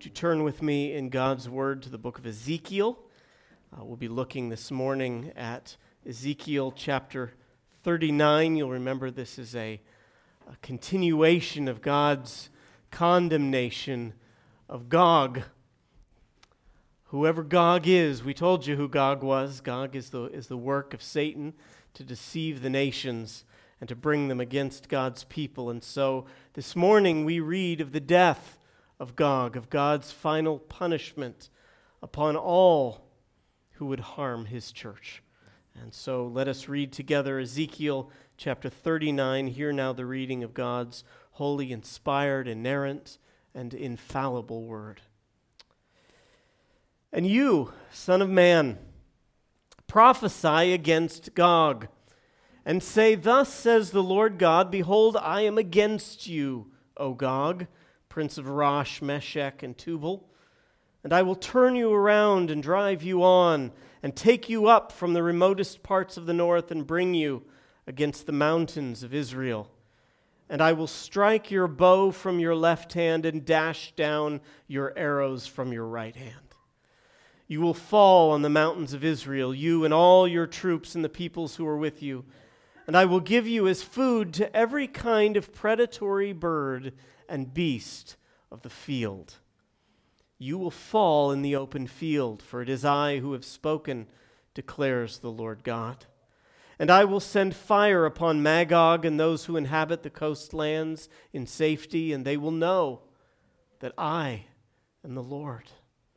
Would you turn with me in God's Word to the book of Ezekiel? We'll be looking this morning at Ezekiel chapter 39. You'll remember this is a continuation of God's condemnation of Gog. Whoever Gog is, we told you who Gog was. Gog is the work of Satan to deceive the nations and to bring them against God's people. And so this morning we read of the death of Gog, of God's final punishment upon all who would harm his church. And so let us read together Ezekiel chapter 39. Hear now the reading of God's holy, inspired, inerrant, and infallible word. And you, son of man, prophesy against Gog, and say, Thus says the Lord God, Behold, I am against you, O Gog, prince of Rosh, Meshech, and Tubal, and I will turn you around and drive you on, and take you up from the remotest parts of the north and bring you against the mountains of Israel. And I will strike your bow from your left hand and dash down your arrows from your right hand. You will fall on the mountains of Israel, you and all your troops and the peoples who are with you. And I will give you as food to every kind of predatory bird and beast of the field. You will fall in the open field, for it is I who have spoken, declares the Lord God. And I will send fire upon Magog and those who inhabit the coastlands in safety, and they will know that I am the Lord.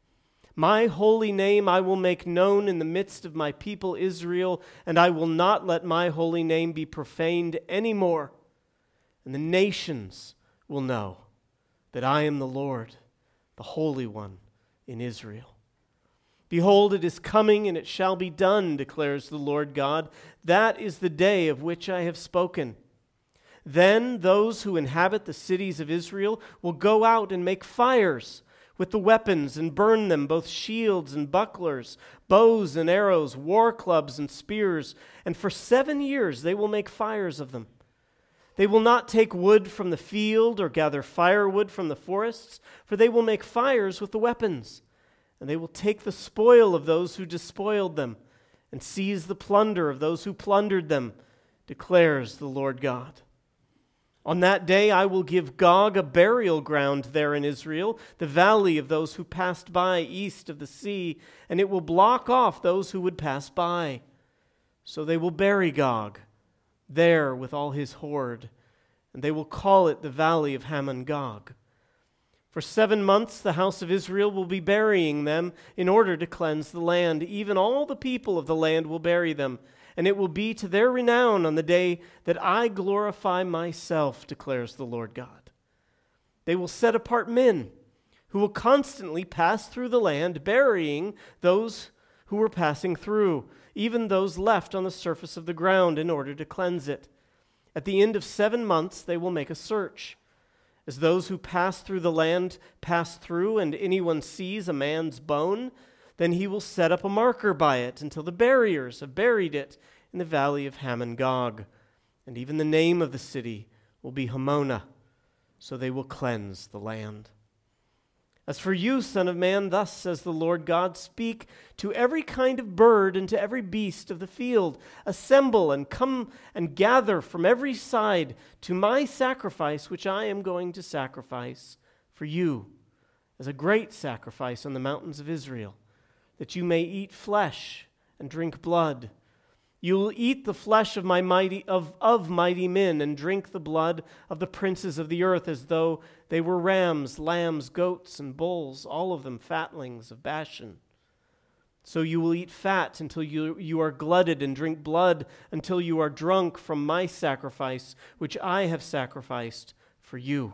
My holy name I will make known in the midst of my people Israel, and I will not let my holy name be profaned anymore. And the nations will know that I am the Lord, the Holy One in Israel. Behold, it is coming, and it shall be done, declares the Lord God. That is the day of which I have spoken. Then those who inhabit the cities of Israel will go out and make fires with the weapons and burn them, both shields and bucklers, bows and arrows, war clubs and spears. And for 7 years they will make fires of them. They will not take wood from the field or gather firewood from the forests, for they will make fires with the weapons. And they will take the spoil of those who despoiled them and seize the plunder of those who plundered them, declares the Lord God. On that day I will give Gog a burial ground there in Israel, the valley of those who passed by east of the sea, and it will block off those who would pass by. So they will bury Gog there with all his horde, and they will call it the valley of Hamon-Gog. For 7 months the house of Israel will be burying them in order to cleanse the land. Even all the people of the land will bury them, and it will be to their renown on the day that I glorify myself, declares the Lord God. They will set apart men who will constantly pass through the land, burying those who were passing through, even those left on the surface of the ground, in order to cleanse it. At the end of 7 months, they will make a search. As those who pass through the land pass through, and anyone sees a man's bone, then he will set up a marker by it until the buriers have buried it in the valley of Hamon-Gog. And even the name of the city will be Hamona, so they will cleanse the land. As for you, son of man, thus says the Lord God, speak to every kind of bird and to every beast of the field. Assemble and come and gather from every side to my sacrifice, which I am going to sacrifice for you as a great sacrifice on the mountains of Israel, that you may eat flesh and drink blood. You will eat the flesh of mighty men and drink the blood of the princes of the earth, as though they were rams, lambs, goats, and bulls, all of them fatlings of Bashan. So you will eat fat until you are glutted, and drink blood until you are drunk from my sacrifice, which I have sacrificed for you.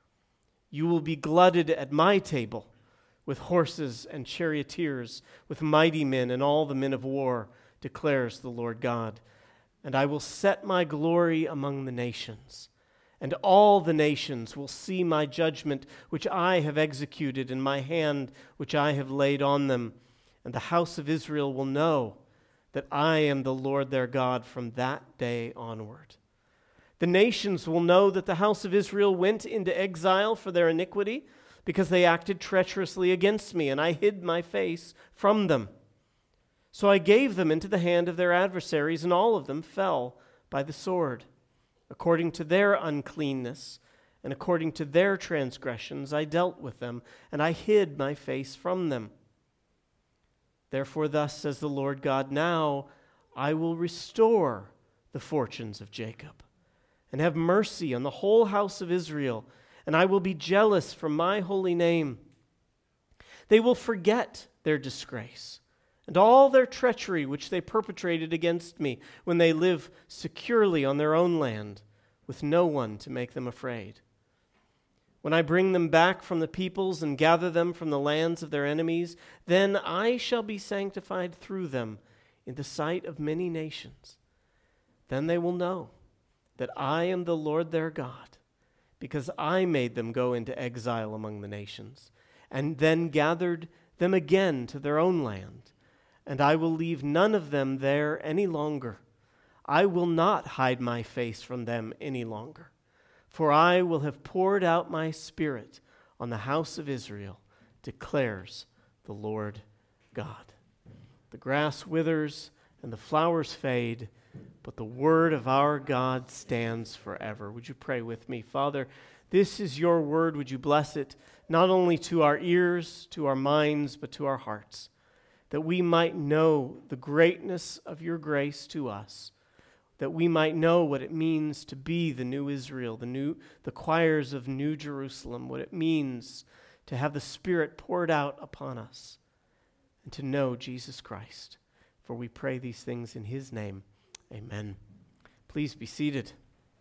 You will be glutted at my table with horses and charioteers, with mighty men and all the men of war, declares the Lord God. And I will set my glory among the nations, and all the nations will see my judgment, which I have executed, and my hand, which I have laid on them. And the house of Israel will know that I am the Lord their God from that day onward. The nations will know that the house of Israel went into exile for their iniquity, because they acted treacherously against me, and I hid my face from them. So I gave them into the hand of their adversaries, and all of them fell by the sword. According to their uncleanness and according to their transgressions I dealt with them, and I hid my face from them. Therefore thus says the Lord God, now I will restore the fortunes of Jacob, and have mercy on the whole house of Israel, and I will be jealous for my holy name. They will forget their disgrace and all their treachery which they perpetrated against me when they live securely on their own land, with no one to make them afraid. When I bring them back from the peoples and gather them from the lands of their enemies, then I shall be sanctified through them in the sight of many nations. Then they will know that I am the Lord their God, because I made them go into exile among the nations, and then gathered them again to their own land. And I will leave none of them there any longer. I will not hide my face from them any longer. For I will have poured out my Spirit on the house of Israel, declares the Lord God. The grass withers and the flowers fade, but the word of our God stands forever. Would you pray with me? Father, this is your word. Would you bless it not only to our ears, to our minds, but to our hearts, that we might know the greatness of your grace to us, that we might know what it means to be the new Israel, the choirs of New Jerusalem, what it means to have the Spirit poured out upon us, and to know Jesus Christ. For we pray these things in his name. Amen. Please be seated.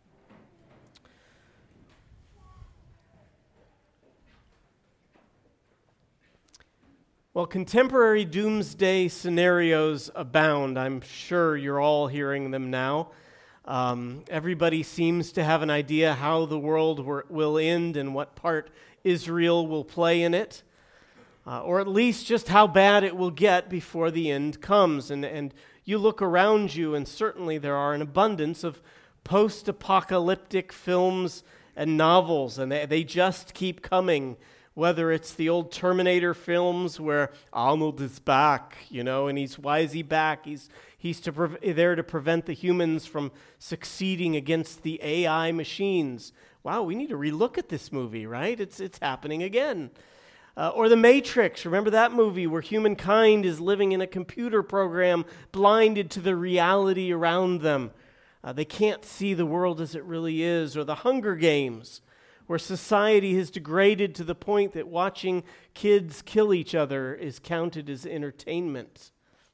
Well, contemporary doomsday scenarios abound. I'm sure you're all hearing them now. Everybody seems to have an idea how the world will end and what part Israel will play in it, or at least just how bad it will get before the end comes. And you look around you, and certainly there are an abundance of post-apocalyptic films and novels, and they just keep coming. Whether it's the old Terminator films where Arnold is back, and why is he back? He's there to prevent the humans from succeeding against the AI machines. Wow, we need to relook at this movie, right? It's happening again. Or The Matrix, remember that movie where humankind is living in a computer program blinded to the reality around them. They can't see the world as it really is. Or The Hunger Games, where society has degraded to the point that watching kids kill each other is counted as entertainment.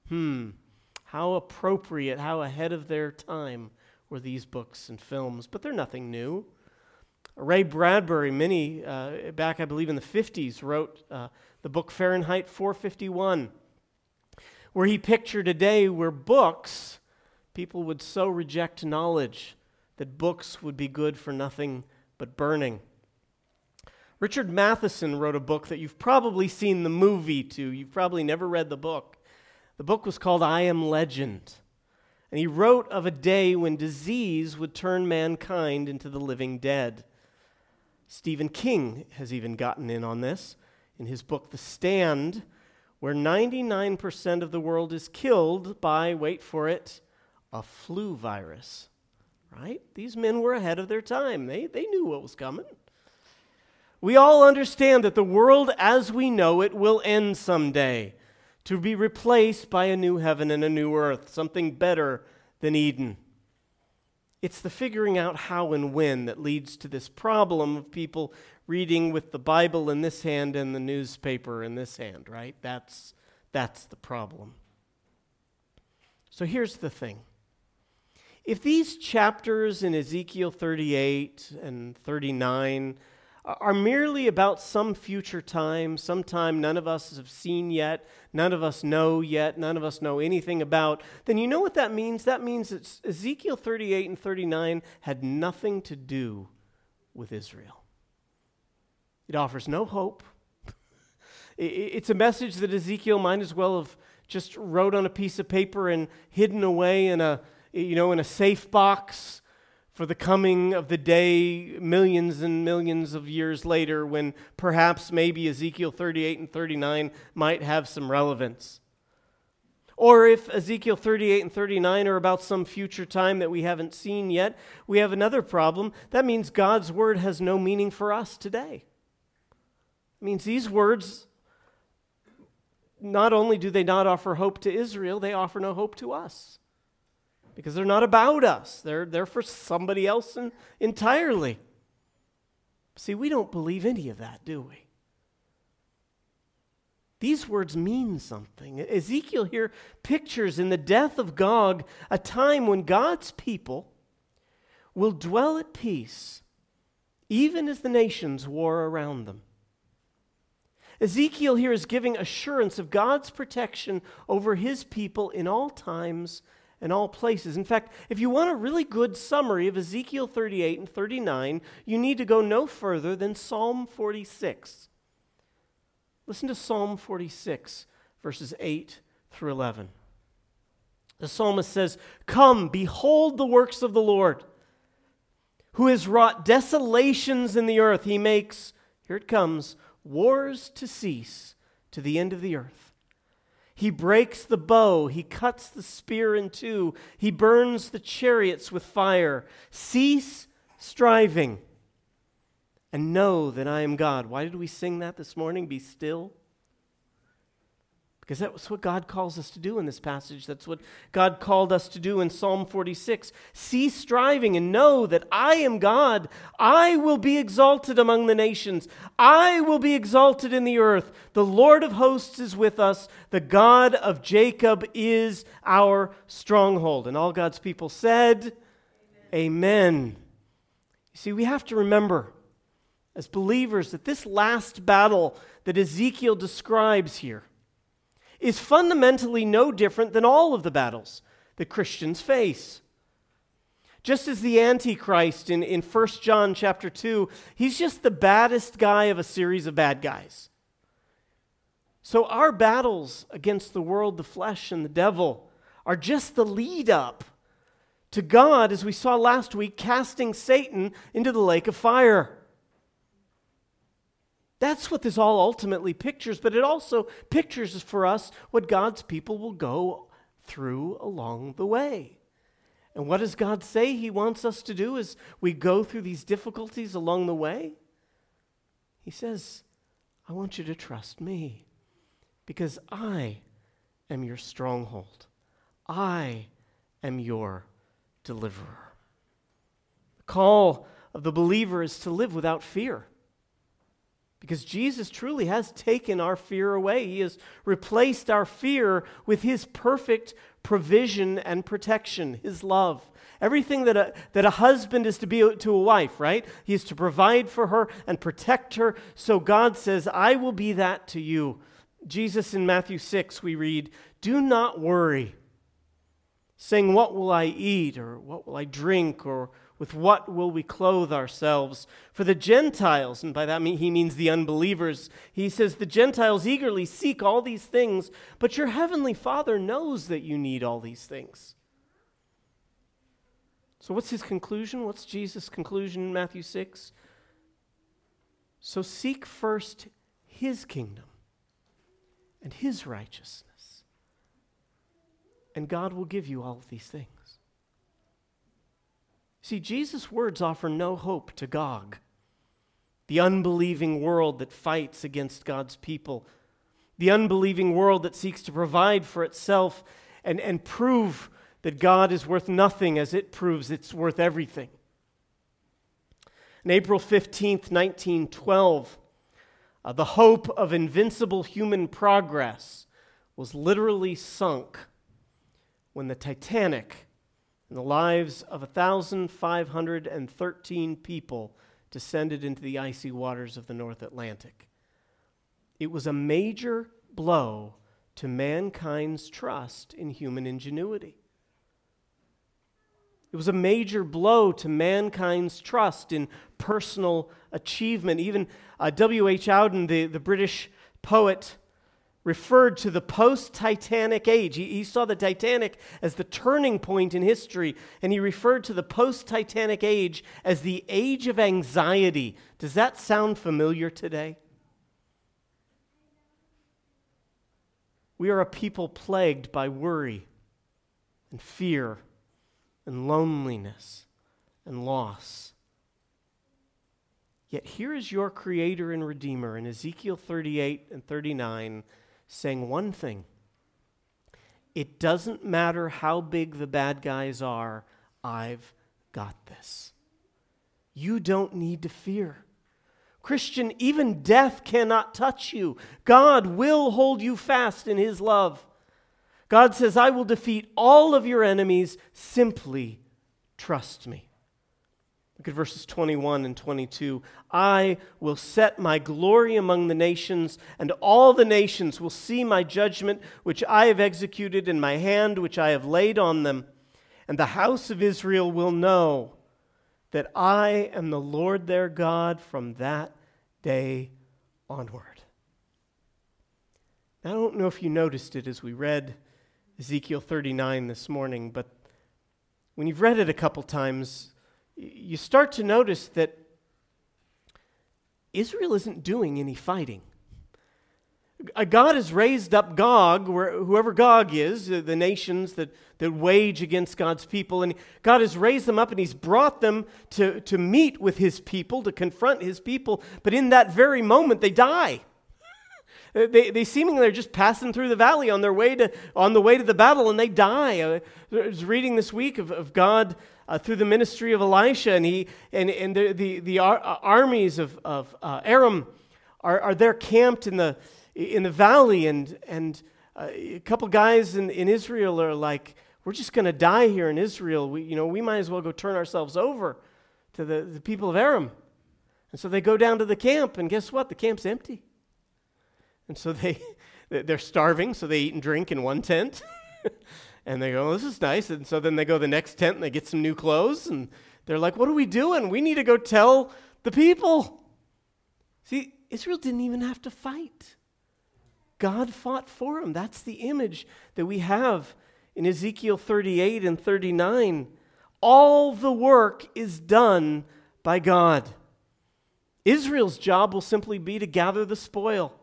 How appropriate, how ahead of their time were these books and films, but they're nothing new. Ray Bradbury, back I believe in the 50s, wrote the book Fahrenheit 451, where he pictured a day where people would so reject knowledge that books would be good for nothing but burning. Richard Matheson wrote a book that you've probably seen the movie to. You've probably never read the book. The book was called I Am Legend. And he wrote of a day when disease would turn mankind into the living dead. Stephen King has even gotten in on this in his book The Stand, where 99% of the world is killed by, wait for it, a flu virus. Right? These men were ahead of their time. They knew what was coming. We all understand that the world as we know it will end someday, to be replaced by a new heaven and a new earth, something better than Eden. It's the figuring out how and when that leads to this problem of people reading with the Bible in this hand and the newspaper in this hand, right? That's the problem. So here's the thing. If these chapters in Ezekiel 38 and 39 are merely about some future time, sometime none of us have seen yet, none of us know yet, none of us know anything about, then you know what that means? That means that Ezekiel 38 and 39 had nothing to do with Israel. It offers no hope. It's a message that Ezekiel might as well have just wrote on a piece of paper and hidden away in a safe box for the coming of the day millions and millions of years later when perhaps maybe Ezekiel 38 and 39 might have some relevance. Or if Ezekiel 38 and 39 are about some future time that we haven't seen yet, we have another problem. That means God's word has no meaning for us today. It means these words, not only do they not offer hope to Israel, they offer no hope to us. Because they're not about us. They're for somebody else entirely. See, we don't believe any of that, do we? These words mean something. Ezekiel here pictures in the death of Gog a time when God's people will dwell at peace, even as the nations war around them. Ezekiel here is giving assurance of God's protection over his people in all times and all places. In fact, if you want a really good summary of Ezekiel 38 and 39, you need to go no further than Psalm 46. Listen to Psalm 46, verses 8 through 11. The psalmist says, "Come, behold the works of the Lord, who has wrought desolations in the earth. He makes," here it comes, "wars to cease to the end of the earth. He breaks the bow, he cuts the spear in two, he burns the chariots with fire. Cease striving and know that I am God." Why did we sing that this morning? Be still. Because that's what God calls us to do in this passage. That's what God called us to do in Psalm 46. Cease striving and know that I am God. I will be exalted among the nations. I will be exalted in the earth. The Lord of hosts is with us. The God of Jacob is our stronghold. And all God's people said, Amen. You see, we have to remember as believers that this last battle that Ezekiel describes here is fundamentally no different than all of the battles that Christians face. Just as the Antichrist in 1 John chapter 2, he's just the baddest guy of a series of bad guys. So our battles against the world, the flesh, and the devil are just the lead up to God, as we saw last week, casting Satan into the lake of fire. That's what this all ultimately pictures, but it also pictures for us what God's people will go through along the way. And what does God say He wants us to do as we go through these difficulties along the way? He says, I want you to trust me because I am your stronghold. I am your deliverer. The call of the believer is to live without fear. Because Jesus truly has taken our fear away. He has replaced our fear with His perfect provision and protection, His love. Everything that a husband is to be to a wife, right? He is to provide for her and protect her. So God says, I will be that to you. Jesus in Matthew 6, we read, "Do not worry, saying, what will I eat, or what will I drink, or with what will we clothe ourselves? For the Gentiles," and by that he means the unbelievers, he says, "the Gentiles eagerly seek all these things, but your heavenly Father knows that you need all these things." So what's his conclusion? What's Jesus' conclusion in Matthew 6? So seek first His kingdom and His righteousness, and God will give you all of these things. See, Jesus' words offer no hope to Gog, the unbelieving world that fights against God's people, the unbelieving world that seeks to provide for itself and prove that God is worth nothing as it proves it's worth everything. On April 15th, 1912, the hope of invincible human progress was literally sunk when the Titanic and the lives of 1,513 people descended into the icy waters of the North Atlantic. It was a major blow to mankind's trust in human ingenuity. It was a major blow to mankind's trust in personal achievement. Even W.H. Auden, the British poet, referred to the post-Titanic age. He saw the Titanic as the turning point in history, and he referred to the post-Titanic age as the age of anxiety. Does that sound familiar today? We are a people plagued by worry and fear and loneliness and loss. Yet here is your Creator and Redeemer in Ezekiel 38 and 39 saying one thing: it doesn't matter how big the bad guys are, I've got this. You don't need to fear. Christian, even death cannot touch you. God will hold you fast in His love. God says, I will defeat all of your enemies. Simply trust me. Look at verses 21 and 22. I will set my glory among the nations, and all the nations will see my judgment, which I have executed in my hand, which I have laid on them. And the house of Israel will know that I am the Lord their God from that day onward. I don't know if you noticed it as we read Ezekiel 39 this morning, but when you've read it a couple times, you start to notice that Israel isn't doing any fighting. God has raised up Gog, whoever Gog is, the nations that wage against God's people, and God has raised them up and He's brought them to meet with His people, to confront His people, but in that very moment they die. They seemingly are just passing through the valley on the way to the battle, and they die. I was reading this week of God through the ministry of Elisha, and the armies of Aram are there camped in the valley, and a couple guys in Israel are like, we're just going to die here in Israel. We might as well go turn ourselves over to the people of Aram. And so they go down to the camp, and guess what? The camp's empty. And so they're starving, so they eat and drink in one tent. And they go, this is nice. And so then they go to the next tent, and they get some new clothes, and they're like, what are we doing? We need to go tell the people. See, Israel didn't even have to fight. God fought for them. That's the image that we have in Ezekiel 38 and 39. All the work is done by God. Israel's job will simply be to gather the spoil.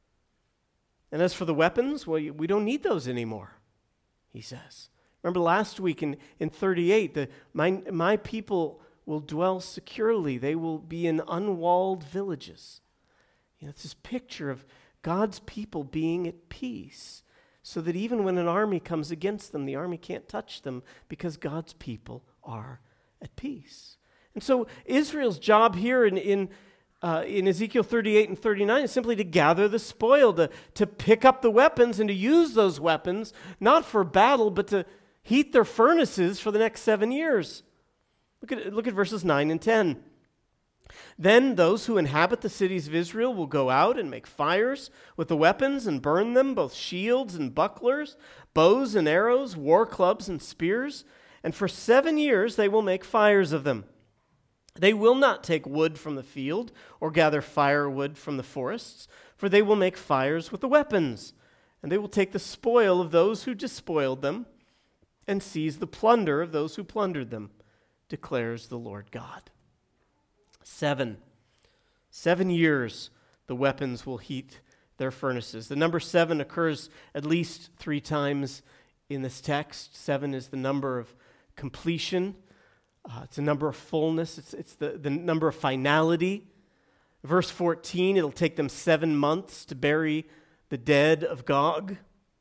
And as for the weapons, well, we don't need those anymore, he says. Remember last week in 38, my people will dwell securely. They will be in unwalled villages. It's this picture of God's people being at peace, so that even when an army comes against them, the army can't touch them because God's people are at peace. And so Israel's job here in Ezekiel 38 and 39 is simply to gather the spoil, to pick up the weapons and to use those weapons, not for battle, but to heat their furnaces for the next 7 years. Look at verses 9 and 10. Then those who inhabit the cities of Israel will go out and make fires with the weapons and burn them, both shields and bucklers, bows and arrows, war clubs and spears, and for 7 years they will make fires of them. They will not take wood from the field or gather firewood from the forests, for they will make fires with the weapons, and they will take the spoil of those who despoiled them and seize the plunder of those who plundered them, declares the Lord God. 7 years the weapons will heat their furnaces. The number 7 occurs at least 3 times in this text. 7 is the number of completion. It's a number of fullness. It's the number of finality. Verse 14, it'll take them 7 months to bury the dead of Gog.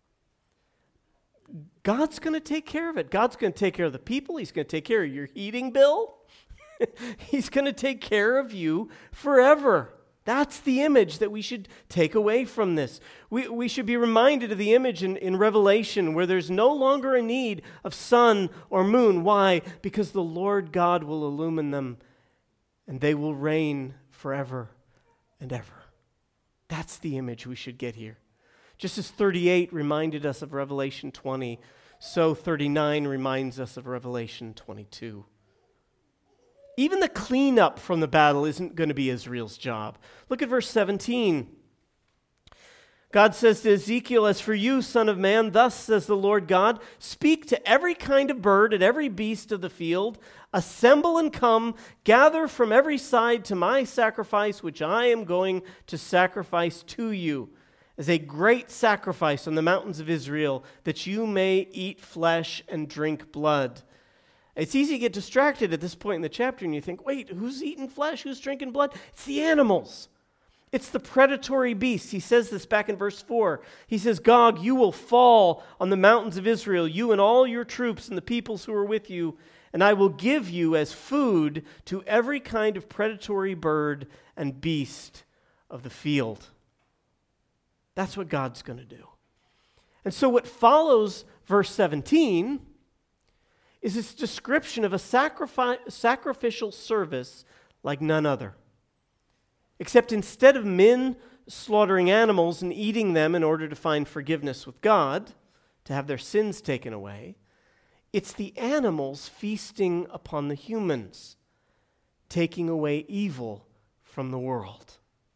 God's going to take care of it. God's going to take care of the people. He's going to take care of your heating bill. He's going to take care of you forever. That's the image that we should take away from this. We should be reminded of the image in Revelation where there's no longer a need of sun or moon. Why? Because the Lord God will illumine them and they will reign forever and ever. That's the image we should get here. Just as 38 reminded us of Revelation 20, so 39 reminds us of Revelation 22. Even the cleanup from the battle isn't going to be Israel's job. Look at verse 17. God says to Ezekiel, "As for you, son of man, thus says the Lord God, speak to every kind of bird and every beast of the field, assemble and come, gather from every side to my sacrifice, which I am going to sacrifice to you, as a great sacrifice on the mountains of Israel, that you may eat flesh and drink blood." It's easy to get distracted at this point in the chapter, and you think, wait, who's eating flesh? Who's drinking blood? It's the animals. It's the predatory beasts. He says this back in verse 4. He says, "Gog, you will fall on the mountains of Israel, you and all your troops and the peoples who are with you, and I will give you as food to every kind of predatory bird and beast of the field." That's what God's going to do. And so what follows verse 17 is this description of a sacrificial service like none other. Except instead of men slaughtering animals and eating them in order to find forgiveness with God, to have their sins taken away, it's the animals feasting upon the humans, taking away evil from the world.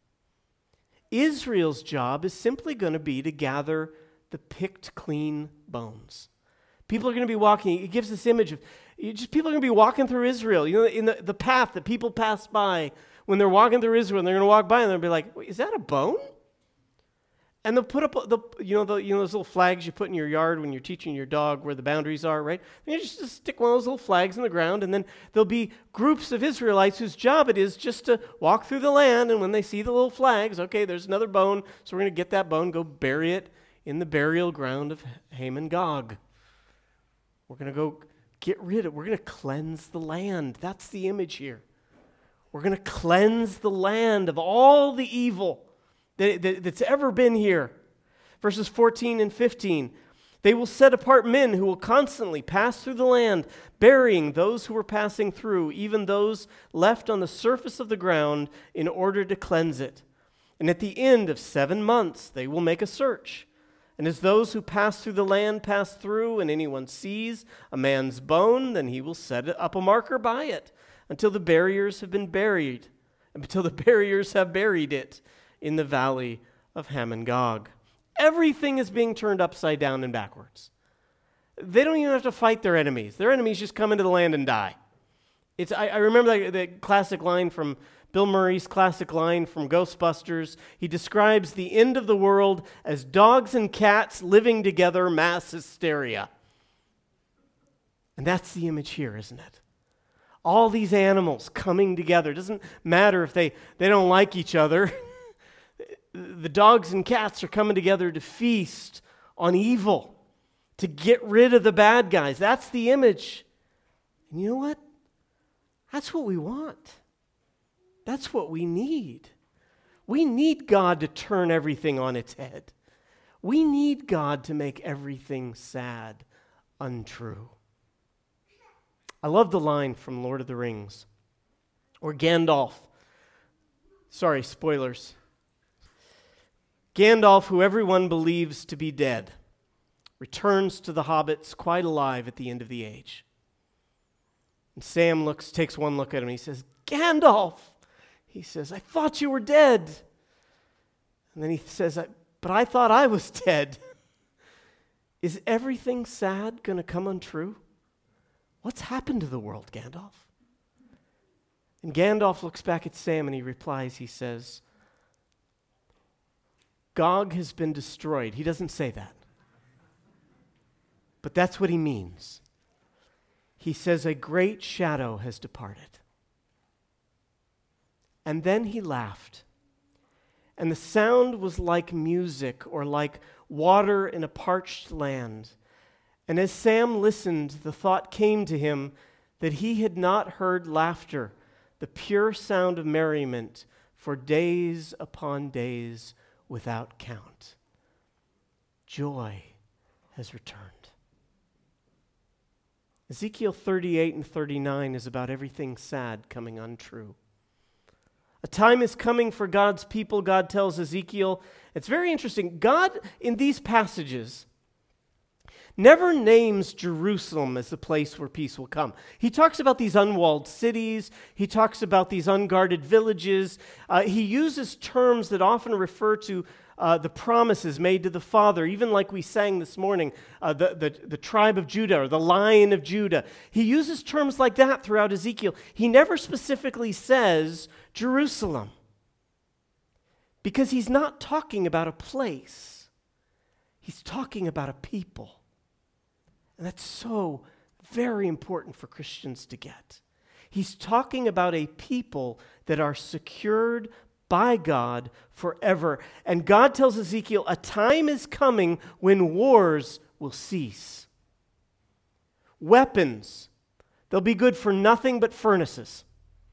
Israel's job is simply going to be to gather the picked clean bones. People are going to be walking, it gives this image of, people are going to be walking through Israel, in the path that people pass by when they're walking through Israel, and they're going to walk by and they'll be like, "Wait, is that a bone?" And they'll put up those little flags you put in your yard when you're teaching your dog where the boundaries are, right? And you just stick one of those little flags in the ground, and then there'll be groups of Israelites whose job it is just to walk through the land, and when they see the little flags, okay, there's another bone, so we're going to get that bone, go bury it in the burial ground of Haman Gog. We're going to go get rid of, we're going to cleanse the land. That's the image here. We're going to cleanse the land of all the evil that's ever been here. Verses 14 and 15. "They will set apart men who will constantly pass through the land, burying those who were passing through, even those left on the surface of the ground, in order to cleanse it. And at the end of 7 months, they will make a search. And as those who pass through the land pass through, and anyone sees a man's bone, then he will set up a marker by it, until the barriers have been buried, until the barriers have buried it in the valley of Haman Gog." Everything is being turned upside down and backwards. They don't even have to fight their enemies. Their enemies just come into the land and die. I remember the classic line from Bill Murray's classic line from Ghostbusters. He describes the end of the world as dogs and cats living together, mass hysteria. And that's the image here, isn't it? All these animals coming together. It doesn't matter if they don't like each other. The dogs and cats are coming together to feast on evil, to get rid of the bad guys. That's the image. And you know what? That's what we want. That's what we need. We need God to turn everything on its head. We need God to make everything sad untrue. I love the line from Lord of the Rings, or Gandalf. Sorry, spoilers. Gandalf, who everyone believes to be dead, returns to the hobbits quite alive at the end of the age. And Sam takes one look at him and he says, "Gandalf!" He says, "I thought you were dead." And then he says, "But I thought I was dead." Is everything sad going to come untrue? What's happened to the world, Gandalf? And Gandalf looks back at Sam and he replies, he says, "Gog has been destroyed." He doesn't say that. But that's what he means. He says, "A great shadow has departed." And then he laughed. And the sound was like music or like water in a parched land. And as Sam listened, the thought came to him that he had not heard laughter, the pure sound of merriment, for days upon days without count. Joy has returned. Ezekiel 38 and 39 is about everything sad coming untrue. A time is coming for God's people, God tells Ezekiel. It's very interesting. God, in these passages, never names Jerusalem as the place where peace will come. He talks about these unwalled cities. He talks about these unguarded villages. He uses terms that often refer to the promises made to the Father, even like we sang this morning, the tribe of Judah or the Lion of Judah. He uses terms like that throughout Ezekiel. He never specifically says Jerusalem, because he's not talking about a place. He's talking about a people. And that's so very important for Christians to get. He's talking about a people that are secured by God forever. And God tells Ezekiel, a time is coming when wars will cease. Weapons, they'll be good for nothing but furnaces.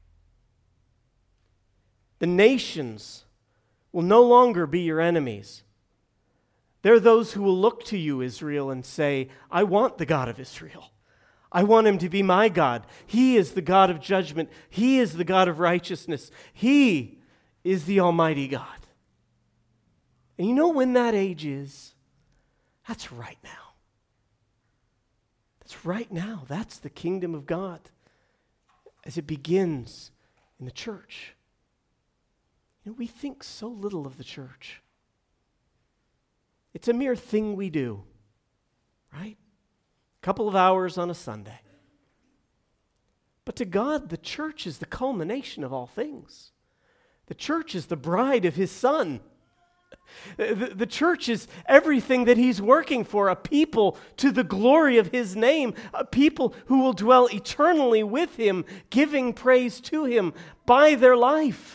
The nations will no longer be your enemies. There are those who will look to you, Israel, and say, I want the God of Israel. I want him to be my God. He is the God of judgment. He is the God of righteousness. He is the Almighty God. And you know when that age is? That's right now. That's right now. That's the kingdom of God as it begins in the church. You know, we think so little of the church. It's a mere thing we do, right? A couple of hours on a Sunday. But to God, the church is the culmination of all things. The church is the bride of his Son. The church is everything that he's working for, a people to the glory of his name, a people who will dwell eternally with him, giving praise to him by their life.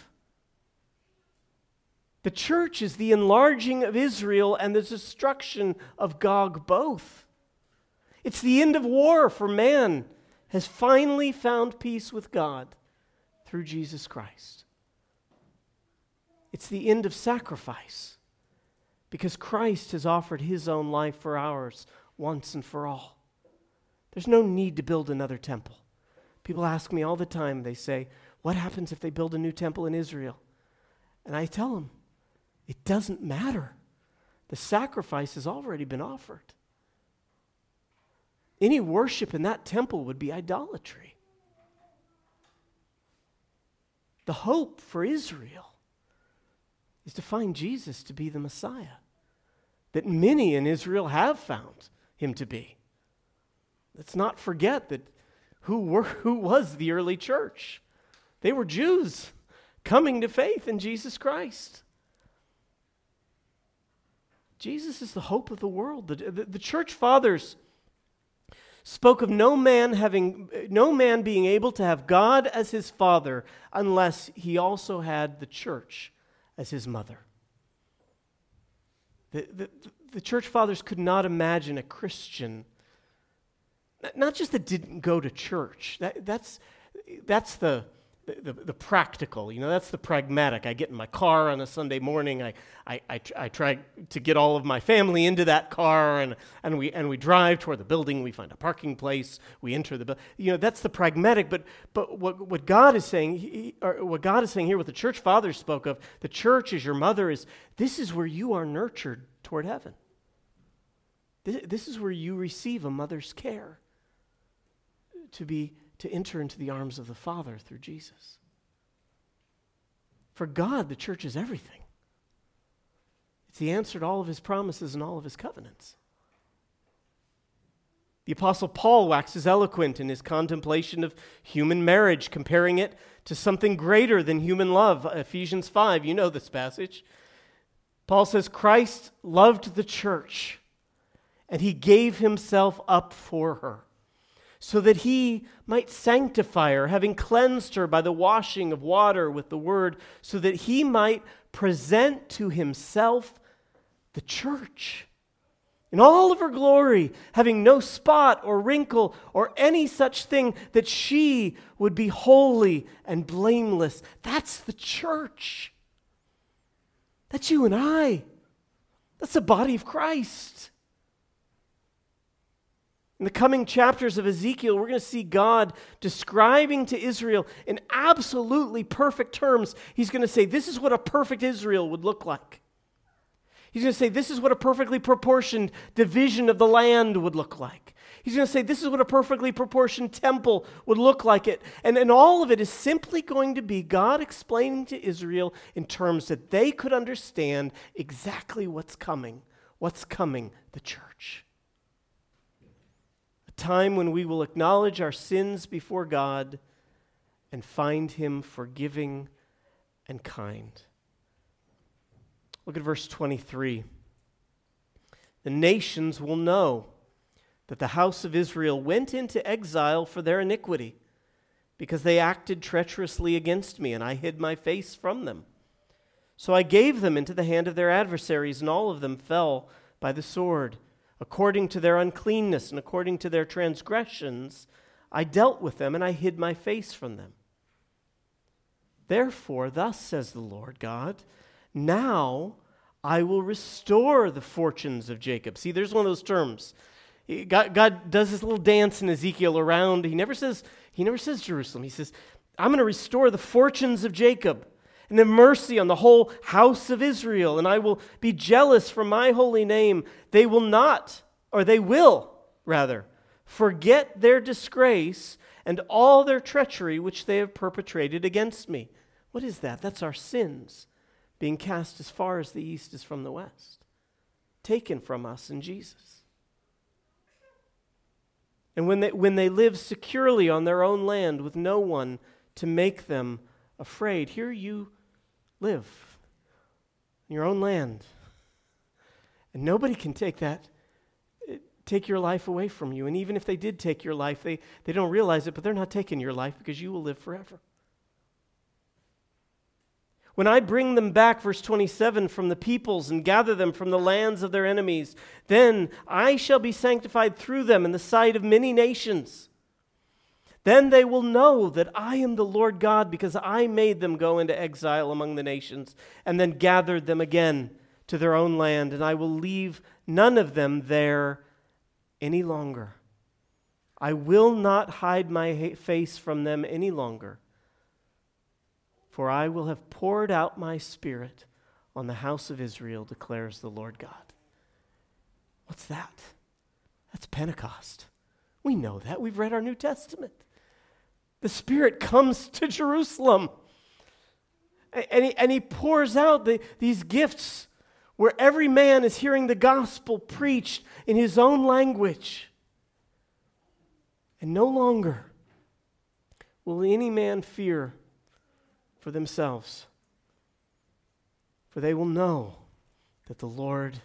The church is the enlarging of Israel and the destruction of Gog both. It's the end of war, for man has finally found peace with God through Jesus Christ. It's the end of sacrifice, because Christ has offered his own life for ours once and for all. There's no need to build another temple. People ask me all the time, they say, what happens if they build a new temple in Israel? And I tell them, it doesn't matter. The sacrifice has already been offered. Any worship in that temple would be idolatry. The hope for Israel is to find Jesus to be the Messiah that many in Israel have found him to be. Let's not forget that who was the early church? They were Jews coming to faith in Jesus Christ. Jesus is the hope of the world. The church fathers spoke of no man being able to have God as his father unless he also had the church as his mother. The church fathers could not imagine a Christian, not just that didn't go to church. That's the practical, that's the pragmatic. I get in my car on a Sunday morning. I try to get all of my family into that car, and we drive toward the building. We find a parking place. We enter the building. That's the pragmatic. But what God is saying, what God is saying here, what the church fathers spoke of, the church as your mother this is where you are nurtured toward heaven. This is where you receive a mother's care to enter into the arms of the Father through Jesus. For God, the church is everything. It's the answer to all of his promises and all of his covenants. The Apostle Paul waxes eloquent in his contemplation of human marriage, comparing it to something greater than human love. Ephesians 5, you know this passage. Paul says, Christ loved the church, and he gave himself up for her, so that he might sanctify her, having cleansed her by the washing of water with the word, so that he might present to himself the church in all of her glory, having no spot or wrinkle or any such thing, that she would be holy and blameless. That's the church. That's you and I. That's the body of Christ. In the coming chapters of Ezekiel, we're going to see God describing to Israel in absolutely perfect terms. He's going to say, this is what a perfect Israel would look like. He's going to say, this is what a perfectly proportioned division of the land would look like. He's going to say, this is what a perfectly proportioned temple would look like. And all of it is simply going to be God explaining to Israel in terms that they could understand exactly what's coming. What's coming? The church. A time when we will acknowledge our sins before God and find Him forgiving and kind. Look at verse 23. The nations will know that the house of Israel went into exile for their iniquity, because they acted treacherously against me, and I hid my face from them. So I gave them into the hand of their adversaries, and all of them fell by the sword. According to their uncleanness and according to their transgressions, I dealt with them, and I hid my face from them. Therefore, thus says the Lord God, now I will restore the fortunes of Jacob. See, there's one of those terms. God does this little dance in Ezekiel around. He never says Jerusalem. He says, I'm going to restore the fortunes of Jacob and have mercy on the whole house of Israel, and I will be jealous for my holy name. They will rather, forget their disgrace and all their treachery which they have perpetrated against me. What is that? That's our sins being cast as far as the east is from the west, taken from us in Jesus. And when they live securely on their own land with no one to make them afraid, here you live in your own land. And nobody can take your life away from you. And even if they did take your life, they don't realize it, but they're not taking your life because you will live forever. When I bring them back, verse 27, from the peoples and gather them from the lands of their enemies, then I shall be sanctified through them in the sight of many nations. Then they will know that I am the Lord God, because I made them go into exile among the nations and then gathered them again to their own land, and I will leave none of them there any longer. I will not hide my face from them any longer. For I will have poured out my Spirit on the house of Israel, declares the Lord God. What's that? That's Pentecost. We know that. We've read our New Testament. The Spirit comes to Jerusalem. And he pours out these gifts where every man is hearing the gospel preached in his own language. And no longer will any man fear for themselves, for they will know that the Lord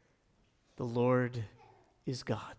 is God.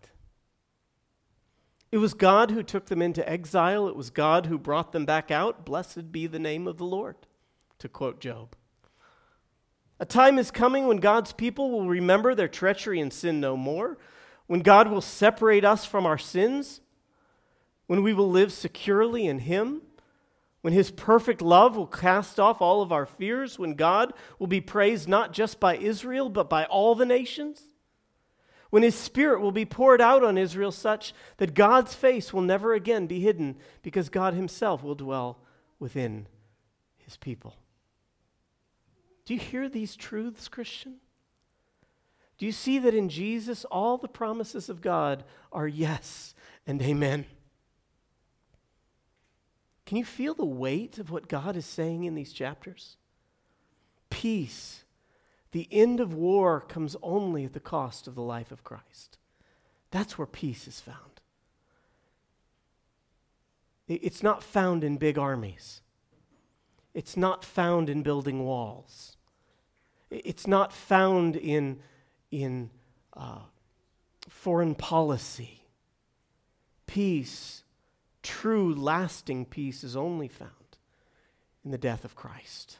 It was God who took them into exile. It was God who brought them back out. Blessed be the name of the Lord, to quote Job. A time is coming when God's people will remember their treachery and sin no more, when God will separate us from our sins, when we will live securely in Him, when His perfect love will cast off all of our fears, when God will be praised not just by Israel, but by all the nations, when His Spirit will be poured out on Israel such that God's face will never again be hidden, because God Himself will dwell within His people. Do you hear these truths, Christian? Do you see that in Jesus all the promises of God are yes and amen? Can you feel the weight of what God is saying in these chapters? Peace. The end of war comes only at the cost of the life of Christ. That's where peace is found. It's not found in big armies. It's not found in building walls. It's not found in foreign policy. Peace, true, lasting peace, is only found in the death of Christ.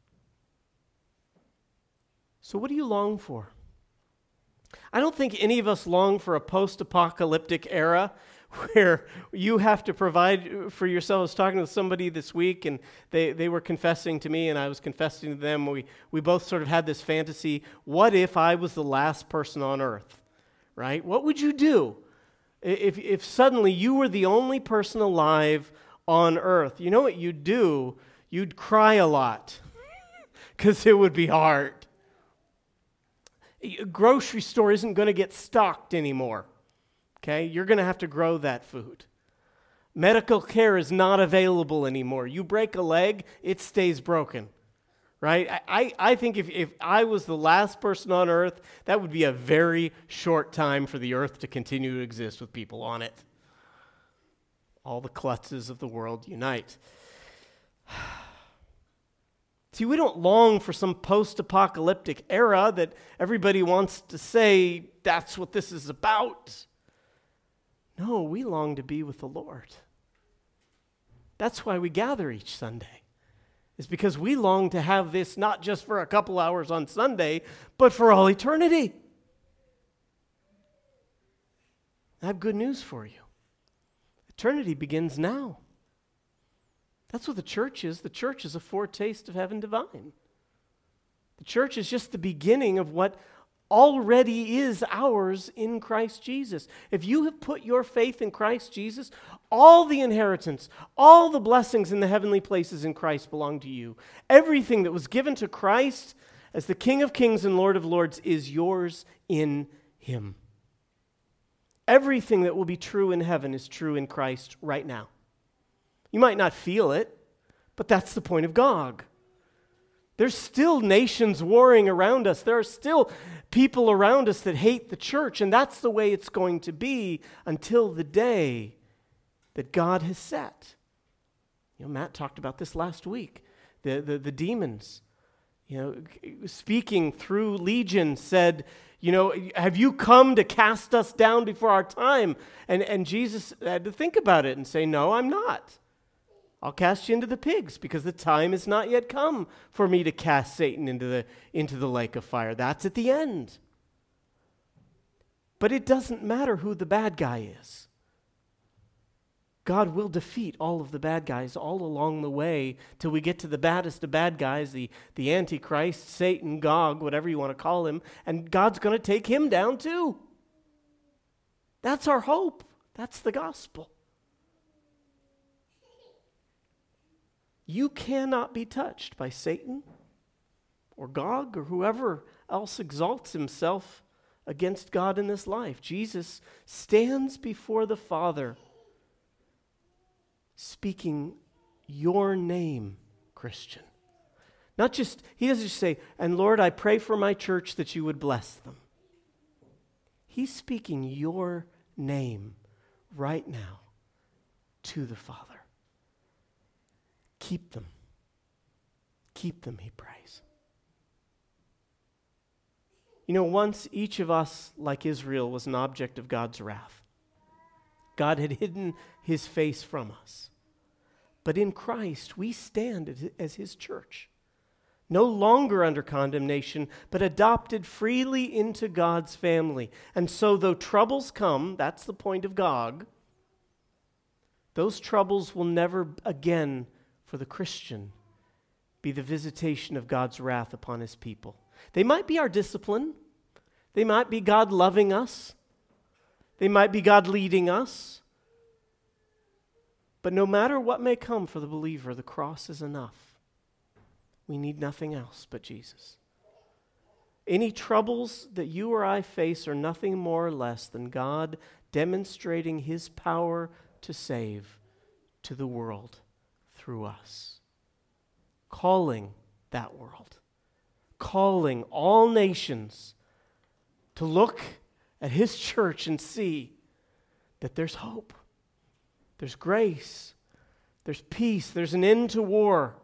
So what do you long for? I don't think any of us long for a post-apocalyptic era where you have to provide for yourself. I was talking to somebody this week, and they were confessing to me, and I was confessing to them. We both sort of had this fantasy, what if I was the last person on earth, right? What would you do if suddenly you were the only person alive on earth? You know what you'd do? You'd cry a lot because it would be hard. A grocery store isn't going to get stocked anymore Okay? You're going to have to grow that food. Medical care is not available anymore. You break a leg, it stays broken. Right? I think if I was the last person on earth, that would be a very short time for the earth to continue to exist with people on it. All the klutzes of the world unite. See, we don't long for some post-apocalyptic era that everybody wants to say that's what this is about. No, we long to be with the Lord. That's why we gather each Sunday. It's because we long to have this not just for a couple hours on Sunday, but for all eternity. I have good news for you. Eternity begins now. That's what the church is. The church is a foretaste of heaven divine. The church is just the beginning of what already is ours in Christ Jesus. If you have put your faith in Christ Jesus, all the inheritance, all the blessings in the heavenly places in Christ belong to you. Everything that was given to Christ as the King of Kings and Lord of Lords is yours in Him. Everything that will be true in heaven is true in Christ right now. You might not feel it, but that's the point of Gog. There's still nations warring around us. There are still people around us that hate the church, and that's the way it's going to be until the day that God has set. Matt talked about this last week. The demons, speaking through Legion said, have you come to cast us down before our time? And Jesus had to think about it and say, no, I'm not. I'll cast you into the pigs because the time has not yet come for me to cast Satan into the lake of fire. That's at the end. But it doesn't matter who the bad guy is. God will defeat all of the bad guys all along the way till we get to the baddest of bad guys, the Antichrist, Satan, Gog, whatever you want to call him, and God's going to take him down too. That's our hope. That's the gospel. You cannot be touched by Satan or Gog or whoever else exalts himself against God in this life. Jesus stands before the Father speaking your name, Christian. He doesn't just say, and Lord, I pray for my church that you would bless them. He's speaking your name right now to the Father. Keep them. Keep them, he prays. Once each of us, like Israel, was an object of God's wrath. God had hidden his face from us. But in Christ, we stand as his church. No longer under condemnation, but adopted freely into God's family. And so though troubles come, that's the point of Gog, those troubles will never again, for the Christian, be the visitation of God's wrath upon his people. They might be our discipline. They might be God loving us. They might be God leading us. But no matter what may come for the believer, the cross is enough. We need nothing else but Jesus. Any troubles that you or I face are nothing more or less than God demonstrating his power to save to the world through us. Calling that world. Calling all nations to look at his church and see that there's hope. There's grace. There's peace. There's an end to war.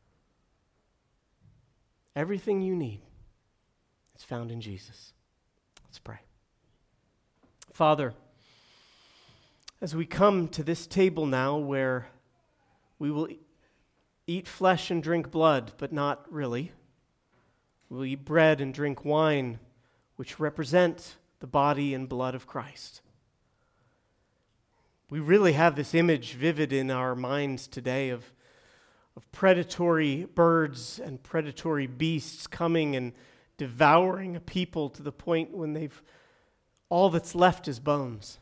Everything you need is found in Jesus. Let's pray. Father, as we come to this table now where we will eat flesh and drink blood, but not really. We'll eat bread and drink wine, which represent the body and blood of Christ. We really have this image vivid in our minds today of predatory birds and predatory beasts coming and devouring a people to the point when all that's left is bones.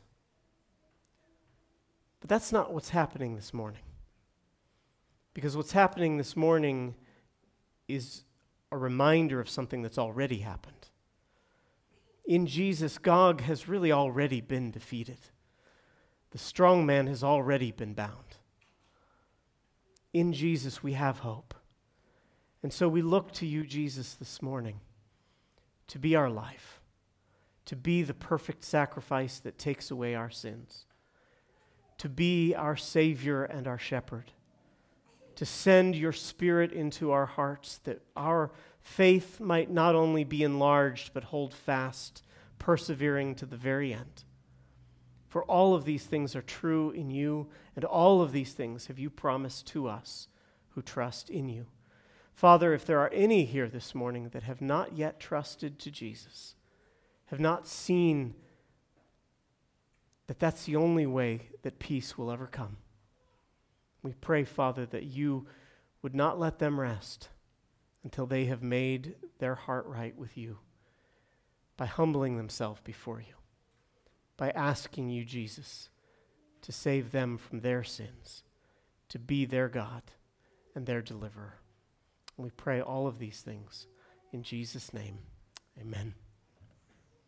But that's not what's happening this morning. Because what's happening this morning is a reminder of something that's already happened. In Jesus, Gog has really already been defeated. The strong man has already been bound. In Jesus, we have hope. And so we look to you, Jesus, this morning to be our life, to be the perfect sacrifice that takes away our sins, to be our Savior and our Shepherd, to send your Spirit into our hearts that our faith might not only be enlarged, but hold fast, persevering to the very end. For all of these things are true in you, and all of these things have you promised to us who trust in you. Father, if there are any here this morning that have not yet trusted to Jesus, have not seen that that's the only way that peace will ever come, we pray, Father, that you would not let them rest until they have made their heart right with you by humbling themselves before you, by asking you, Jesus, to save them from their sins, to be their God and their deliverer. And we pray all of these things in Jesus' name. Amen.